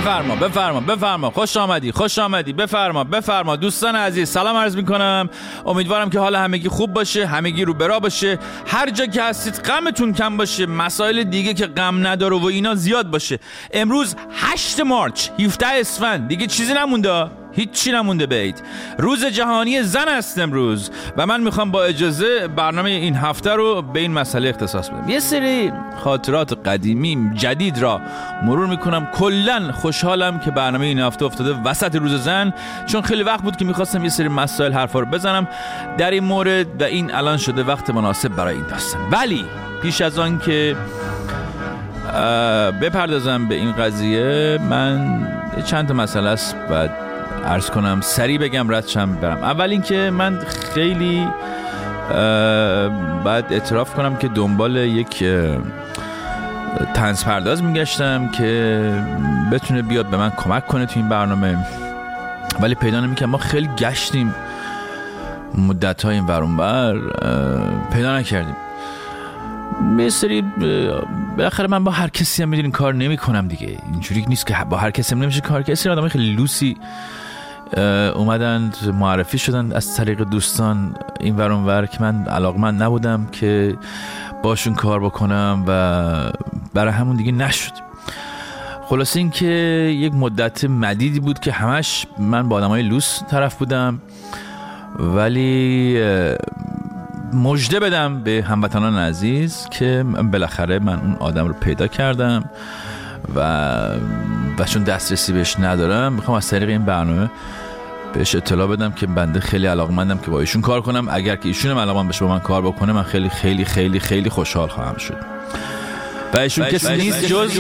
بفرما. خوش آمدی. بفرما. دوستان عزیز سلام عرض میکنم. امیدوارم که حال همگی خوب باشه، همگی رو برا باشه، هر جا که هستید غمتون کم باشه، مسائل دیگه که غم نداره و اینا زیاد باشه. امروز 8 مارچ 17 اسفند، دیگه چیزی نمونده، هیچی نمونده بید. روز جهانی زن است امروز و من میخوام با اجازه برنامه این هفته رو به این مسئله اختصاص بدم. یه سری خاطرات قدیمی جدید را مرور میکنم. کلن خوشحالم که برنامه این هفته افتاده وسط روز زن، چون خیلی وقت بود که میخواستم یه سری مسائل حرفا رو بزنم در این مورد و این الان شده وقت مناسب برای این داستان. ولی پیش از آن که بپردازم به این قضیه، من چند تا مسئله است و عرض کنم، سریع بگم ردشم برم. اول این که من خیلی باید اعتراف کنم که دنبال یک طنز پرداز میگشتم که بتونه بیاد به من کمک کنه تو این برنامه، ولی پیدا نمیکنم. ما خیلی گشتیم مدت های این ور اون ور، پیدا نکردیم. یه سری بالاخره من با هر کسی هم میدونین کار نمی کنم دیگه، اینجوری نیست که با هر کسی هم نمیشه کار کرد. آدمای خیلی لوسی اومدن معرفی شدن از طریق دوستان این ور اون ور که من علاقمند نبودم که باشون کار بکنم و برای همون دیگه نشد. خلاصه این که یک مدت مدیدی بود که همش من با آدمای لوس طرف بودم، ولی مژده بدم به هموطنان عزیز که بالاخره من اون آدم رو پیدا کردم و چون دسترسی بهش ندارم میخوام از طریق این برنامه بهش اطلاع بدم که بنده خیلی علاقمندم که با ایشون کار کنم. اگر که ایشون هم علاقمند بشه با من کار بکنه، من خیلی خیلی خیلی خیلی خوشحال خواهم شد. و ایشون کسی نیست جز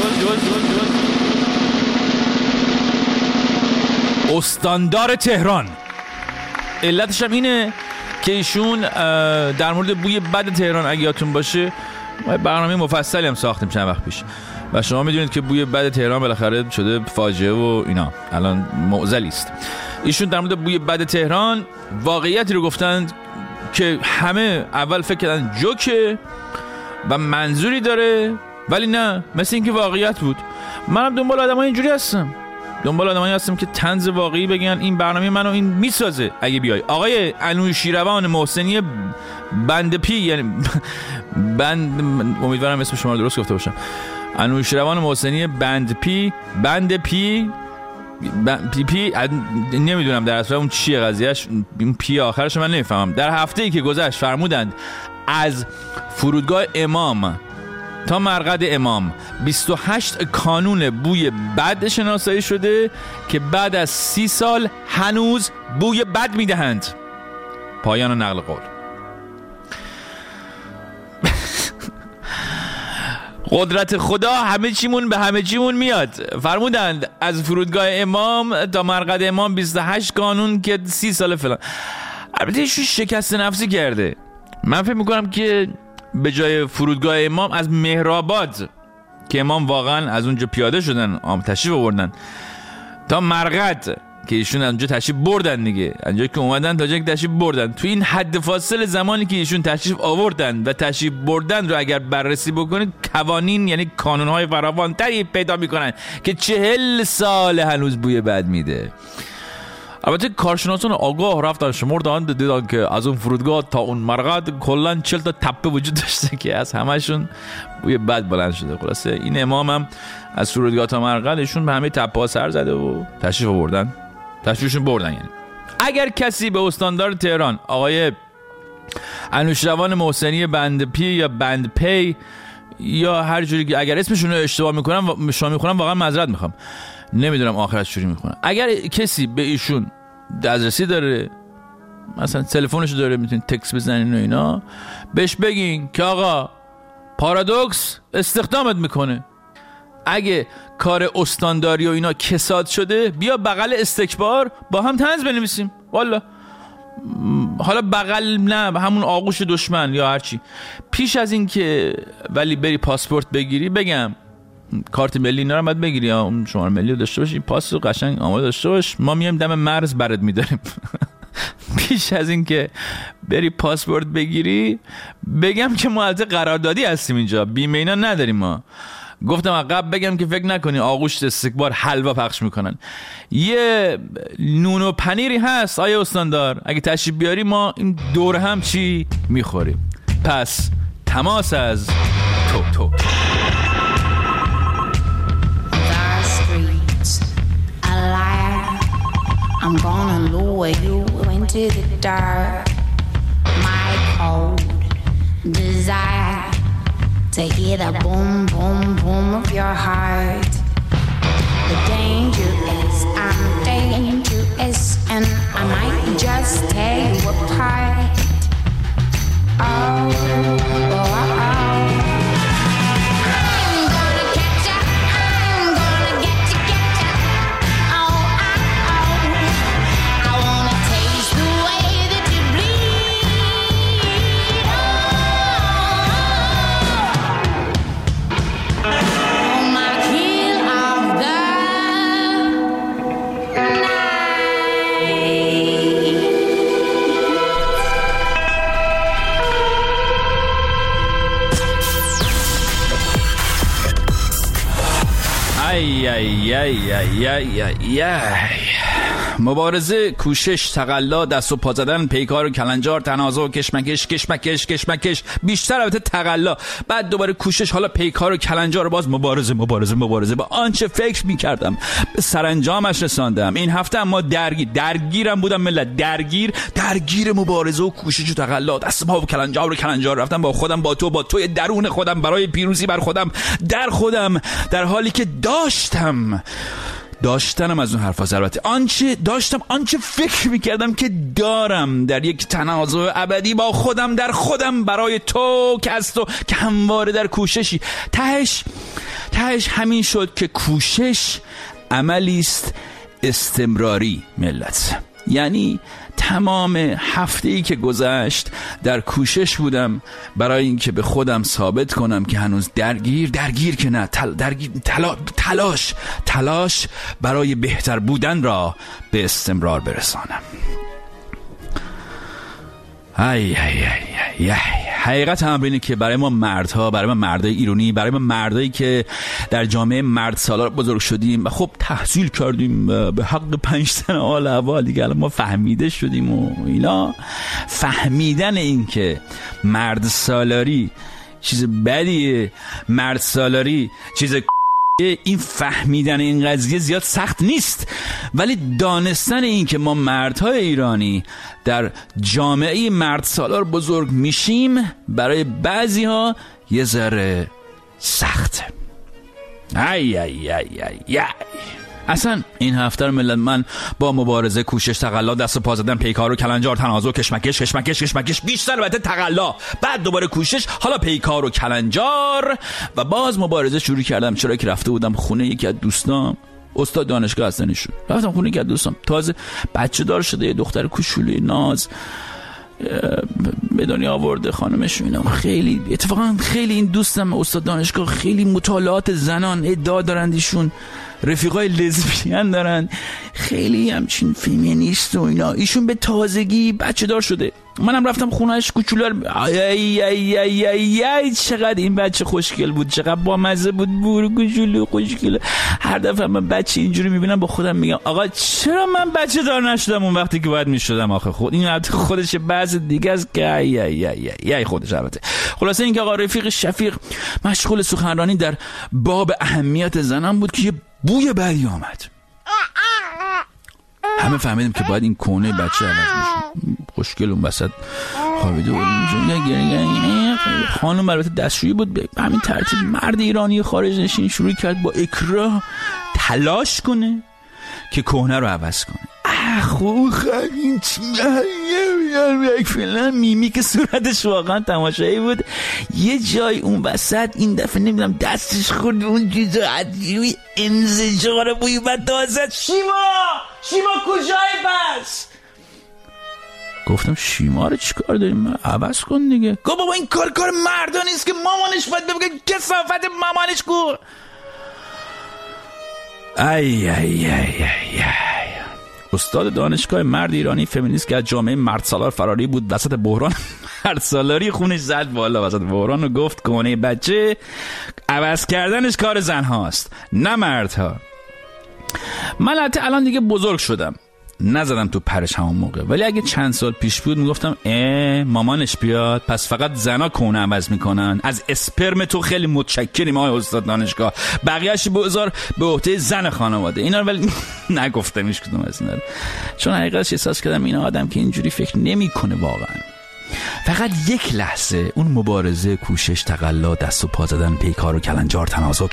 استاندار تهران. علتش هم اینه که ایشون در مورد بوی بد تهران اگه یادتون باشه برنامه مفصلی هم ساختیم چند وقت پیش و شما میدونید که بوی بد تهران بالاخره شده فاجعه و اینا، الان معضلی است. ایشون در مورد بوی بد تهران واقعیتی رو گفتند که همه اول فکر کردن جوکه و منظوری داره، ولی نه، مثل این که واقعیت بود. منم دنبال آدمای اینجوری هستم، دنبال آدمایی هستم که طنز واقعی بگن این برنامه منو این میسازه. اگه بیای آقای انوشیروان محسنی بند پی، یعنی امیدوارم اسم شما رو درست گفته باشم، انوشیروان محسنی بند پی نمیدونم در اصل اون چیه قضیهش، این پی آخرش من نمیفهمم. در هفته‌ای که گذشت فرمودند از فرودگاه امام تا مرقد امام 28 کانون بوی بد شناسایی شده که بعد از 30 سال هنوز بوی بد میدهند. پایان نقل قول. قدرت خدا همه چیمون به همه چیمون میاد. فرمودند از فرودگاه امام تا مرقد امام 28 کانون که 30 سال فلان. البته ایشون شکست نفسی کرده. من فکر میکنم که به جای فرودگاه امام از مهرآباد که امام واقعا از اونجا پیاده شدن تشریف آوردن تا مرقد که ایشون از اونجا تشریف بردن دیگه، اونجا که اومدن تا جایی که تشریف بردن، تو این حد فاصله زمانی که ایشون تشریف آوردن و تشریف بردن رو اگر بررسی بکنید، قوانین یعنی قانون‌های فراوان‌تری پیدا میکنن که 40 سال هنوز بوی بد میده. البته کارشناسان آگاه رفتن شمردن دیدن که از اون فرودگاه تا اون مرقد کلا 40 تا تپه وجود داشته که از همشون بوی بد بلند شده. خلاصه این امام هم از فرودگاه تا مرقد ایشون به همه تپه ها سر زده و تشریفشون بردن. یعنی اگر کسی به استاندار تهران آقای انوشیروان محسنی بند پی یا بند پی یا هر جوری که اگر اسمشون رو اشتباه میکنم واقعا معذرت میخوام، نمیدونم آخرش چوری میکنه. اگر کسی به ایشون دسترسی داره، مثلا تلفنش داره، میتونید تکست بزنین و اینا، بهش بگین که آقا پارادوکس استخدامت میکنه. اگه کار استانداری و اینا کساد شده، بیا بغل استکبار با هم طنز بنویسیم. والا حالا بغل نه، همون آغوش دشمن یا هرچی. پیش از این که ولی بری پاسپورت بگیری، بگم کارت ملی اینا رو باید بگیری، اون شماره ملی رو داشته باشی، پاس رو قشنگ آماده داشته باش، ما میایم دم مرز برات میداریم. پیش از این که بری پاسپورت بگیری، بگم که ما البته قراردادی هستیم اینجا، بیمه اینا نداریم ما، گفتم عقب بگم که فکر نکنی آغوش استکبار حلوا پخش میکنن. یه نون و پنیری هست آیا استاندار، اگه تشریف بیاری ما این دور هم چی میخوریم. پس تماس از تو. I'm gonna lure you into the dark. My cold desire to hear the boom, boom, boom of your heart. The danger is I'm dangerous, and I might just tear you apart. Oh. مبارزه، کوشش، تقلا، دست و پا زدن، پیکار و کلنجار، تنازع و کشمکش، بیشتر البته تقلا، بعد دوباره کوشش، حالا پیکار و کلنجار، باز مبارزه. با آنچه فکر می‌کردم به سرانجامش رساندم. این هفته اما درگیرم بودم ملت، درگیر مبارزه و کوشش و تقلا، دست پا و کلنجار رفتم با خودم، با توی درون خودم، برای پیروزی بر خودم، در حالی که داشتنم از اون حرفا، البته آنچه فکر میکردم که دارم، در یک تنازع ابدی با خودم، در خودم، برای تو که از تو که همواره در کوششی. تهش همین شد که کوشش عملی است استمراری ملت. یعنی تمام هفته‌ای که گذشت در کوشش بودم برای اینکه به خودم ثابت کنم که هنوز درگیر که نه، تلاش برای بهتر بودن را به استمرار برسانم. حقیقت هم اینه که برای ما مردها، برای ما مردای ایرانی، برای ما مردایی که در جامعه مرد سالار بزرگ شدیم و خب تحصیل کردیم به حق 5 سنه آل اول دیگه، الان ما فهمیده شدیم و اینا، فهمیدن این که مرد سالاری چیز بدیه، مرد سالاری چیز این فهمیدن این قضیه زیاد سخت نیست، ولی دانستن این که ما مردهای ایرانی در جامعه مرد سالار بزرگ میشیم برای بعضی ها یه ذره سخته. اصلا این هفته رو ملت من با مبارزه، کوشش، تقلا، دست و پا زدن، پیکار و کلنجار، تنازع، کشمکش، بیشتر البته تقلا، بعد دوباره کوشش، حالا پیکار و کلنجار و باز مبارزه شروع کردم. چرا که رفته بودم خونه یکی از دوستام، استاد دانشگاه هستن ایشون، رفتم خونه یکی از دوستام، تازه بچه دار شده، یه دختر کوچولوی ناز به دنیا آورده، خانمش اینم خیلی اتفاقا خیلی این دوستم استاد دانشگاه خیلی مطالعات زنان ادعا دارند، ایشون رفیقای لزبیان دارن، خیلی همچین فیمینیست و اینا. ایشون به تازگی بچه دار شده، منم رفتم خونهش کوچولو. چقدر این بچه خوشگل بود، چقدر بامزه بود، کوچولو خوشگل. هر دفعه من بچه اینجوری میبینم با خودم میگم آقا چرا من بچه دار نشدم اون وقتی که باید میشدم. آخه این خودش بعض دیگه است که خودش. البته خلاصه این که آقا رفیق شفیق مشغول سخنرانی در باب اهمیت زنم بود که یه بوی بدی آمد. همه فهمیدیم که باید این کونه بچه عوض بشه. خوشگل اون وسط خوابیده بود. خانم البته دستشویی بود. به همین ترتیب مرد ایرانی خارج نشین شروع کرد با اکراه تلاش کنه که کهنه رو عوض کنه. این چیه فعلا میمیک صورتش واقعا تماشایی بود. یه جای اون وسط این دفعه نمیدونم دستش خورد اون چیزا عجیبی انزجار بوی و تازه شیما کجای بس؟ گفتم شیما رو چیکار داریم؟ عوض کن دیگه. گفت بابا این کار مردا نیست که مامانش باید بگه کثافت مامانش کو. استاد دانشگاه مرد ایرانی فمینیست که از جامعه مرد سالار فراری بود، وسط بحران مرد سالاری خونش زد بالا وسط بحران و گفت کونه بچه عوض کردنش کار زن هاست نه مردها. من البته الان دیگه بزرگ شدم، نزدم تو پرش همون موقع، ولی اگه چند سال پیش بود میگفتم مامانش بیاد پس فقط زنا کونه عوض میکنن، از اسپرم تو خیلی متشکریم آقای استاد دانشگاه، بقیه‌اش بذار به عهده زن خانواده. اینا ولی نگفتم هیچ کدوم از اینا، چون حقیقتش احساس کردم این آدم که اینجوری فکر نمیکنه واقعا. فقط یک لحظه اون مبارزه، کوشش، تقلا، دست و پا زدن، پیکار و کلنجار، تنازع،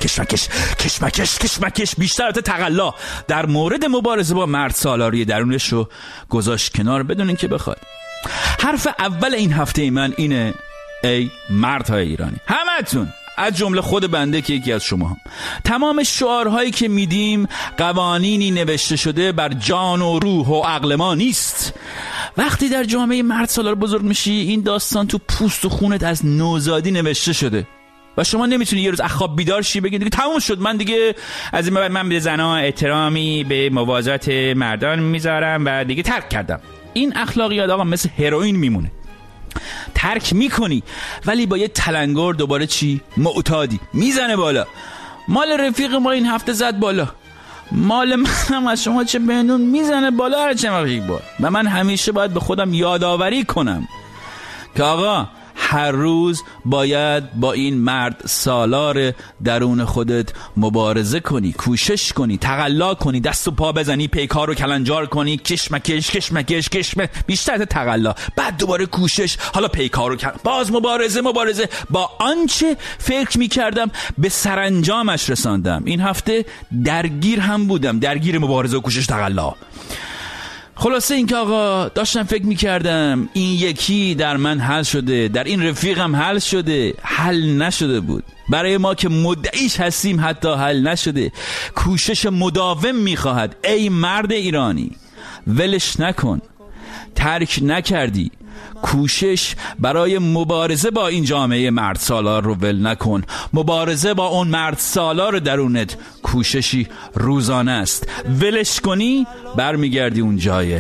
کشمکش بیشتر تا تقلا در مورد مبارزه با مرد سالاری درونش رو گذاشت کنار بدون اینکه بخواد. حرف اول این هفته من اینه: ای مردهای ایرانی، همتون از جمله خود بنده که یکی از شما هم. تمام شعارهایی که میدیم قوانینی نوشته شده بر جان و روح و عقل ما نیست. وقتی در جامعه مرد سالار بزرگ میشی این داستان تو پوست و خونت از نوزادی نوشته شده و شما نمیتونی یه روز از خواب بیدار شی بگی دیگه تموم شد، من دیگه از این بعد من به زنها احترامی به موازات مردان میذارم و دیگه ترک کردم. این اخلاقیات آقا مثل هروئین میمونه، ترک میکنی ولی با یه تلنگر دوباره چی؟ معتادی، میزنه بالا. مال رفیق ما این هفته زد بالا، مال منم از شما چه بهنون میزنه بالا هر چند وقت یک بار. و من همیشه باید به خودم یادآوری کنم که آقا هر روز باید با این مرد سالار درون خودت مبارزه کنی، کوشش کنی، تقلا کنی، دست و پا بزنی، پیکار و کلنجار کنی، کشمکش بیشتر تقلا، بعد دوباره کوشش، حالا پیکار و باز مبارزه با آنچه فکر میکردم به سرانجامش رساندم. این هفته درگیر هم بودم، درگیر مبارزه و کوشش تقلا. خلاصه این که آقا داشتم فکر میکردم این یکی در من حل شده، در این رفیقم حل شده، حل نشده بود. برای ما که مدعیش هستیم حتی حل نشده. کوشش مداوم میخواهد. ای مرد ایرانی، ولش نکن، ترک نکردی، کوشش برای مبارزه با این جامعه مرد سالار رو ول نکن. مبارزه با اون مرد سالار درونت کوششی روزانه است، ولش کنی برمیگردی اون جای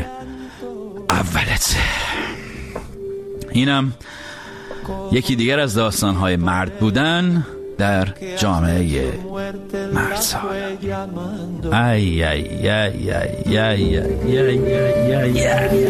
اولت. اینم یکی دیگر از داستان‌های مرد بودن در جامعه مرد سالار. ای ای ای ای ای ای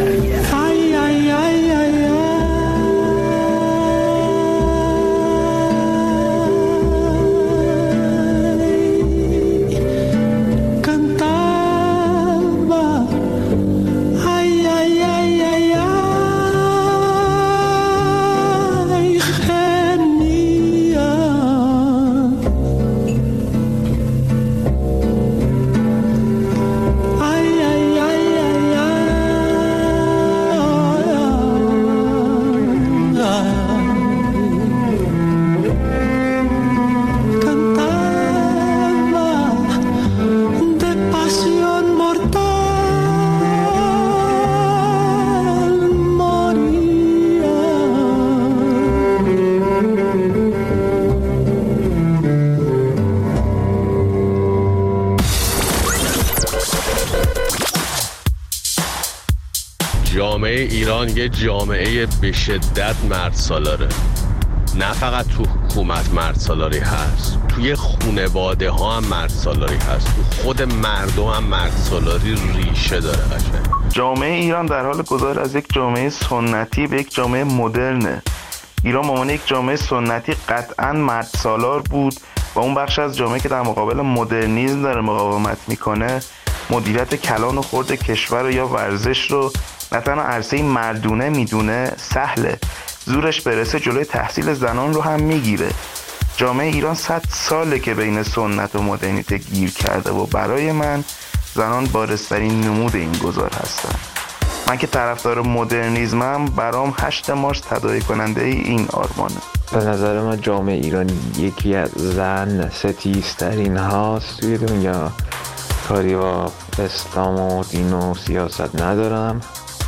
جامعه ایران یه جامعه به شدت مرد سالاره. نه فقط تو حکومت مرد سالاری هست، توی خانواده ها هم مرد سالاری هست، تو خود مردم هم مرد سالاری ریشه داره. جامعه ایران در حال گذار از یک جامعه سنتی به یک جامعه مدرنه. ایران به عنوان یک جامعه سنتی قطعاً مرد سالار بود و اون بخش از جامعه که در مقابل مدرنیسم داره مقاومت میکنه مدیریت کلان و خرد کشور یا ورزش رو نه تنها عرصه مردونه میدونه، سهله زورش برسه جلوی تحصیل زنان رو هم میگیره. جامعه ایران 100 ساله که بین سنت و مدرنیته گیر کرده و برای من زنان بارزترین نمود این گذار هستن. من که طرفدار مدرنیزمم، برام 8 مارس تداعی کننده این آرمانه. به نظر من جامعه ایرانی یکی از زن ستیزترین هاست توی دنیا. کاری با اسلام و دین و سیاست ندارم،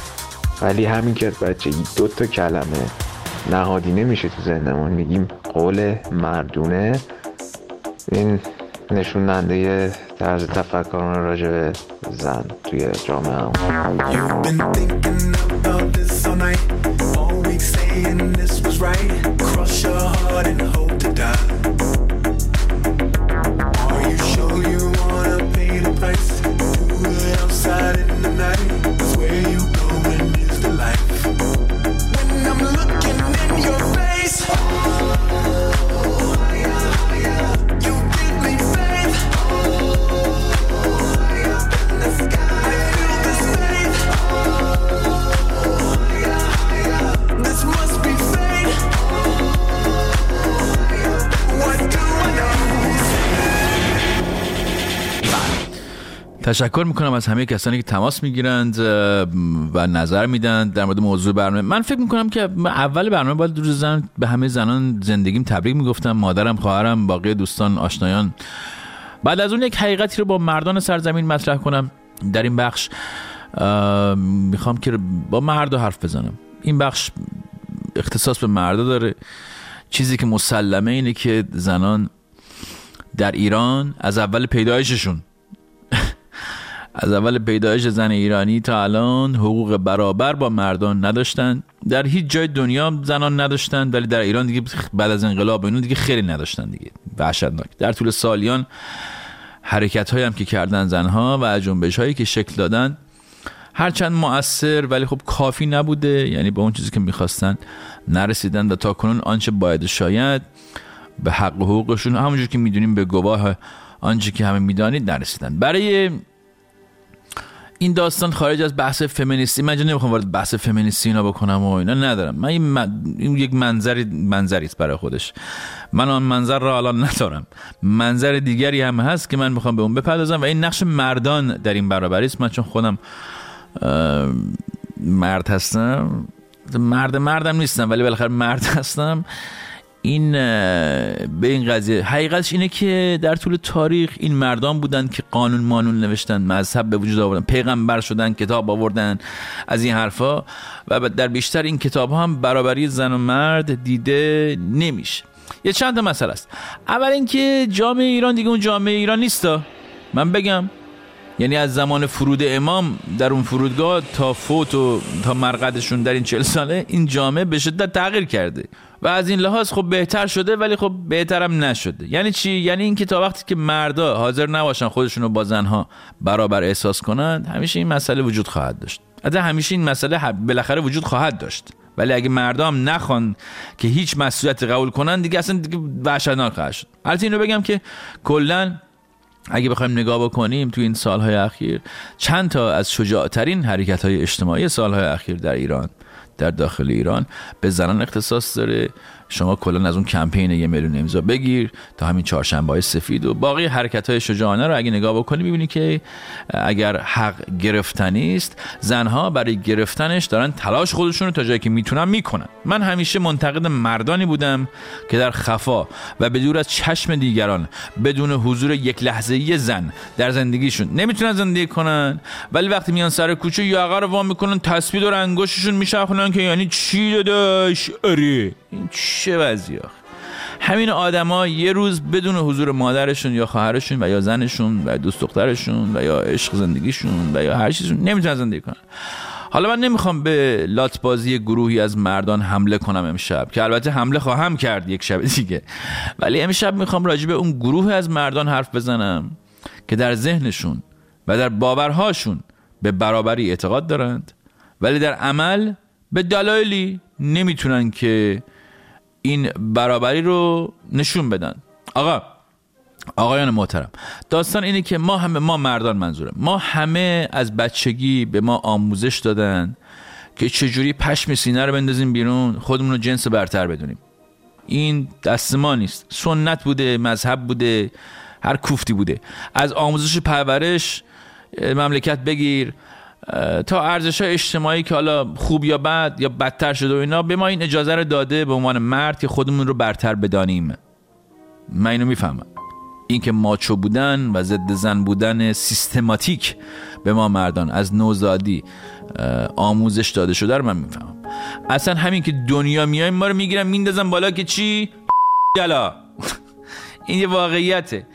ولی همین که بچگی 2 کلمه نهادینه میشه تو ذهنمون، میگیم قول مردونه. این نشون دهنده طرز تفکران راجع به زن توی جامعه هم. You've been thinking about this all night, all week saying this was right. Cross your heart and hope to die. Are you sure you wanna pay the price? Do it outside in the night, 'cause where you going is the life. When I'm looking in your face, you give me faith. In the sky, I feel this faith. This must be fate. What do I know? تشکر میکنم از همه کسانی که تماس میگیرند و نظر میدن در مورد موضوع برنامه. من فکر میکنم که اول برنامه باید روز زن به همه زنان زندگیم تبریک میگفتم، مادرم، خواهرم، باقی دوستان، آشنایان. بعد از اون یک حقیقتی رو با مردان سرزمین مطرح کنم. در این بخش میخوام که با مردا حرف بزنم. این بخش اختصاص به مردا داره. چیزی که مسلمه اینه که زنان در ایران از اول پیدایششون از اول پیدایش زن ایرانی تا الان حقوق برابر با مردان نداشتن. در هیچ جای دنیا زنان نداشتن، ولی در ایران دیگه بعد از انقلاب اینو دیگه خیلی نداشتن دیگه. وحشتناک. در طول سالیان حرکت‌هایی هم که کردن زنها و جنبش‌هایی که شکل دادن هرچند مؤثر ولی خب کافی نبوده، یعنی به اون چیزی که می‌خواستن نرسیدن و تا کنون آنچه باید شاید به حق و حقوقشون همونجور که می‌دونیم به گواه آنچه که همه می‌دانید نرسیدن. برای این داستان خارج از بحث فمینیستی، من نمیخوام وارد بحث فمینیستی اینا بکنم و اینا ندارم. من این یک منظری است برای خودش. من آن منظر را الان ندارم. منظر دیگری هم هست که من میخوام به اون بپردازم و این نقش مردان در این برابری است. من چون خودم مرد هستم، مردم نیستم ولی بالاخره مرد هستم، این به این قضیه حقیقتش اینه که در طول تاریخ این مردان بودن که قانون مانون نوشتن، مذهب به وجود آوردن، پیغمبر شدن، کتاب آوردن، از این حرفا. و در بیشتر این کتاب ها هم برابری زن و مرد دیده نمیشه. یه چند تا مسئله است. اول اینکه جامعه ایران دیگه اون جامعه ایران نیستا. من بگم یعنی از زمان فرود امام در اون فرودگاه تا فوت و تا مرقدشون در این 40 ساله این جامعه به شدت تغییر کرده و از این لحاظ خب بهتر شده ولی خب بهترم نشده. یعنی چی؟ یعنی این که تا وقتی که مردا حاضر نباشن خودشونو با زنها برابر احساس کنند همیشه این مسئله وجود خواهد داشت. البته همیشه این مسئله بالاخره وجود خواهد داشت، ولی اگه مردا هم نخوان که هیچ مسئولیت قبول کنن دیگه اصلا دیگه وحشتناک خواهد شد. البته اینو بگم که کلا اگه بخوایم نگاه بکنیم تو این سالهای اخیر چند تا از شجاعترین حرکت‌های اجتماعی سالهای اخیر در ایران، در داخل ایران به زنان اختصاص داره. شما کلا از اون کمپین 1 میلیون امضا بگیر تا همین چهارشنبه‌های سفید و باقی حرکت‌های شجاعانه رو اگه نگاه بکنی می‌بینی که اگر حق گرفتنی است، زنها برای گرفتنش دارن تلاش خودشون رو تا جایی که میتونن میکنن. من همیشه منتقد مردانی بودم که در خفا و بدور از چشم دیگران بدون حضور یک لحظه‌ای زن در زندگیشون نمیتونن زندگی کنن، ولی وقتی میان سر کوچه یاقه رو وا میکنن، تسبیح دور انگشتشون میچرخونن که یعنی چی داداش؟ آره این چه وضعیه؟ همین آدما یه روز بدون حضور مادرشون یا خواهرشون و یا زنشون و دوست دخترشون و یا عشق زندگیشون و یا هر چیزشون نمیتونن زندگی کنن. حالا من نمیخوام به لاتبازی گروهی از مردان حمله کنم امشب، که البته حمله خواهم کرد یک شب دیگه، ولی امشب میخوام راجع به اون گروه از مردان حرف بزنم که در ذهنشون و در باورهاشون به برابری اعتقاد دارند ولی در عمل به دلایلی نمیتونن که این برابری رو نشون بدن. آقایان محترم، داستان اینه که ما مردان، منظورم ما همه از بچگی به ما آموزش دادن که چجوری پشم سینه رو بندازیم بیرون، خودمون رو جنس برتر بدونیم. این دست ما نیست، سنت بوده، مذهب بوده، هر کوفتی بوده. از آموزش پرورش مملکت بگیر تا ارزش‌های اجتماعی که حالا خوب یا بد یا بدتر شده و اینا، به ما این اجازه رو داده به عنوان مرد که خودمون رو برتر بدانیم. من اینو میفهمم. این که ماچو بودن و ضد زن بودن سیستماتیک به ما مردان از نوزادی آموزش داده شده رو من میفهمم. اصلا همین که دنیا میایم ما رو میگیرن میندازن بالا که چی؟ یلا این یه واقعیته.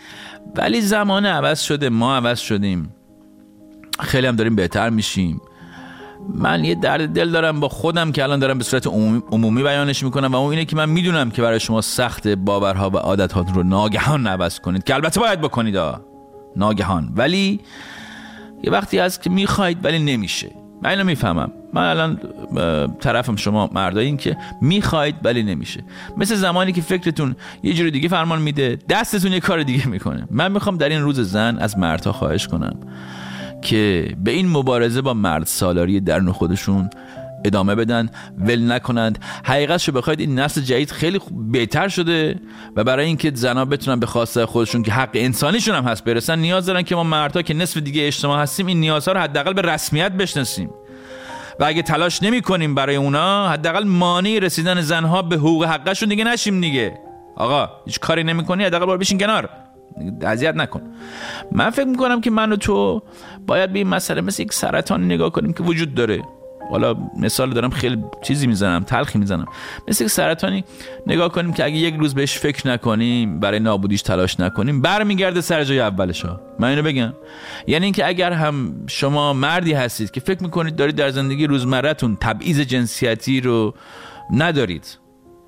ولی زمان عوض شده، ما عوض شدیم، خیلی هم داریم بهتر میشیم. من یه درد دل دارم با خودم که الان دارم به صورت عمومی بیانش میکنم و اون اینه که من میدونم که برای شما سخت باورها و عادت‌هاتون رو ناگهان عوض کنید، که البته باید بکنید ناگهان، ولی یه وقتی هست که میخواید ولی نمیشه. من اینو میفهمم. من الان طرفم شما مردایین که میخواید ولی نمیشه. مثل زمانی که فکرتون یه جور دیگه فرمان میده، دستتون یه کار دیگه میکنه. من میخوام در این روز زن از مردها خواهش کنم که به این مبارزه با مرد سالاری درون خودشون ادامه بدن، ول نکنند. حقیقتشو بخواید این نسل جدید خیلی بهتر شده و برای اینکه زنها بتونن به خواسته خودشون که حق انسانیشون هم هست برسن، نیاز دارن که ما مردها که نصف دیگه اجتماع هستیم این نیازها رو حداقل به رسمیت بشناسیم و اگه تلاش نمی‌کنیم برای اونا، حداقل مانع رسیدن زنها به حقوق حقشون دیگه نشیم دیگه. آقا هیچ کاری نمی‌کنی، حداقل برو بشین کنار، اذیت نکن. من فکر میکنم که من و تو باید به این مسئله مثل یک سرطان نگاه کنیم که وجود داره. حالا مثال دارم، خیلی چیزی میزنم، تلخی میزنم، مثل یک سرطانی نگاه کنیم که اگه یک روز بهش فکر نکنیم، برای نابودیش تلاش نکنیم، برمیگرده سر جای اولشا. من اینو بگم، یعنی اینکه اگر هم شما مردی هستید که فکر میکنید دارید در زندگی روزمره‌تون تبعیض جنسیتی رو ندارید،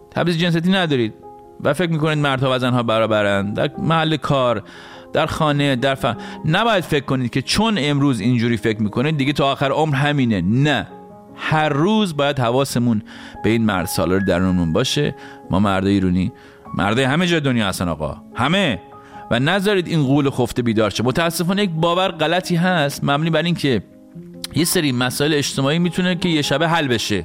و فکر میکنید مردها و زنها برابرند در محل کار، در خانه، در نباید فکر کنید که چون امروز اینجوری فکر میکنید دیگه تا آخر عمر همینه. نه، هر روز باید حواسمون به این مرد سالار درونمون باشه. ما مردای ایرانی، مردای همه جای دنیا هستن آقا، همه، و نذارید این غول خفته بیدار شه. متاسفانه یک باور غلطی هست مبنی بر این که یه سری مسائل اجتماعی میتونه که یه شبه حل بشه.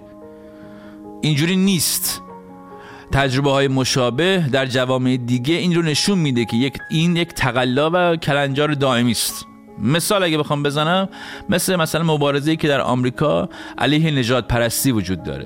اینجوری نیست. تجربه های مشابه در جوامع دیگه این رو نشون میده که این یک تقلا و کلنجار دائمی است. مثال اگه بخوام بزنم، مثلا مبارزه‌ای که در آمریکا علیه نژاد پرستی وجود داره.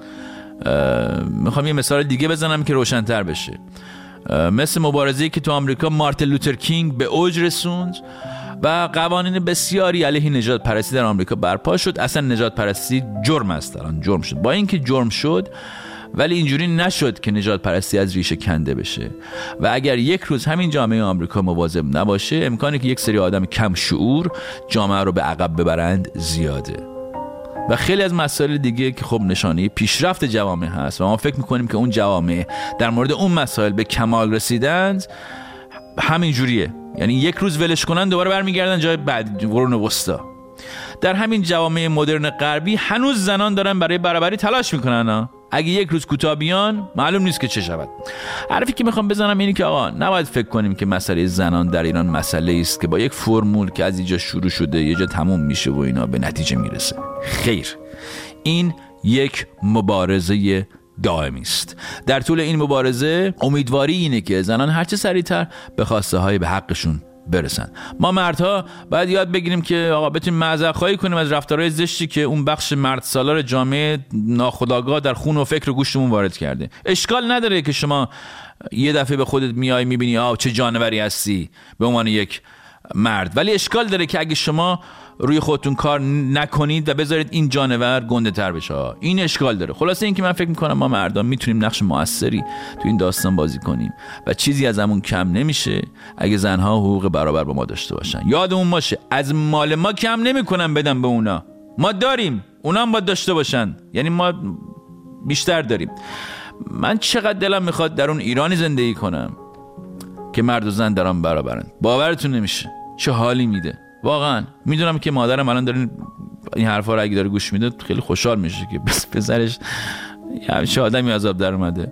میخوام یه مثال دیگه بزنم که روشن‌تر بشه. مثل مبارزه‌ای که تو آمریکا مارتین لوتر کینگ به اوج رسوند و قوانین بسیاری علیه نژاد پرستی در آمریکا برپا شد. اصلا نژاد پرستی جرم است، الان جرم شد. با اینکه جرم شد ولی اینجوری نشد که نژاد پرستی از ریشه کنده بشه و اگر یک روز همین جامعه آمریکا مواظب نباشه، امکانی که یک سری آدم کم شعور جامعه رو به عقب ببرند زیاده. و خیلی از مسائل دیگه که خب نشانه پیشرفت جوامع هست و ما فکر میکنیم که اون جوامع در مورد اون مسائل به کمال رسیدند، همین جوریه. یعنی یک روز ولش کنن دوباره برمیگردن جای بعد، قرون وسطا. در همین جوامع مدرن غربی هنوز زنان دارن برای برابری تلاش میکنن. اگه یک روز کوتاه بیان معلوم نیست که چه شود. حرفی که میخوام بزنم اینه که آقا نباید فکر کنیم که مسئله زنان در ایران مسئله است که با یک فرمول که از اینجا شروع شده یه جا تموم میشه و اینا به نتیجه میرسه. خیر، این یک مبارزه دائمی است. در طول این مبارزه امیدواری اینه که زنان هرچه سریعتر به خواسته های به حقشون برسن. ما مردها باید یاد بگیریم که آقا بتونیم معذرخواهی کنیم از رفتارهای زشتی که اون بخش مرد سالار جامعه ناخودآگاه در خون و فکر و گوشتمون وارد کرده. اشکال نداره که شما یه دفعه به خودت میای میبینی چه جانوری هستی به عنوان یک مرد، ولی اشکال داره که اگه شما روی خودتون کار نکنید و بذارید این جانور گنده تر بشه. این اشکال داره. خلاصه این که من فکر میکنم ما مردان میتونیم نقش موثری تو این داستان بازی کنیم و چیزی از همون کم نمیشه اگه زنها حقوق برابر با ما داشته باشن. یادمون باشه از مال ما کم نمیکنن بدن به اونا، ما داریم، اونا هم باید داشته باشن، یعنی ما بیشتر داریم. من چقدر دلم میخواد در اون ایرانی زندگی کنم که مرد و زن در آن برابرن. باورتون نمیشه چه حالی میده. واقعا میدونم که مادرم الان داره این حرفا رو اگه داره گوش میده خیلی خوشحال میشه که بس پسرش چه آدمی عذاب در اومده.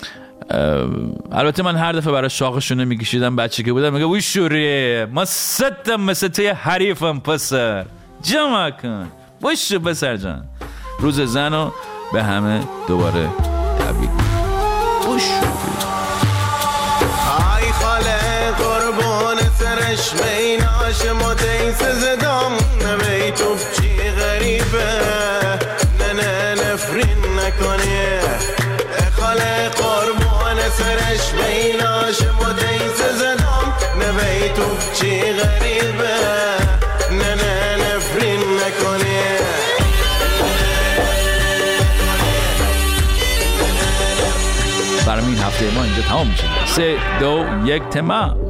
البته من هر دفعه برای شاخشونه میکشیدم بچه که بودم میگه وی شوریه ما ستم مثل توی حریفم پسر، جمع کن وشو پسر جان. روز زنو به همه دوباره تبریک. وشو ای خاله قربان سرش میناش متیس زدم نمی تو چی غریبه نه نفرین نکنی. خاله قربان سرش میناش متیس زدم نمی تو چی غریبه نه نفرین نکنی. برای این هفته ما اینجا تمام میشه. 3 2 1 تمام.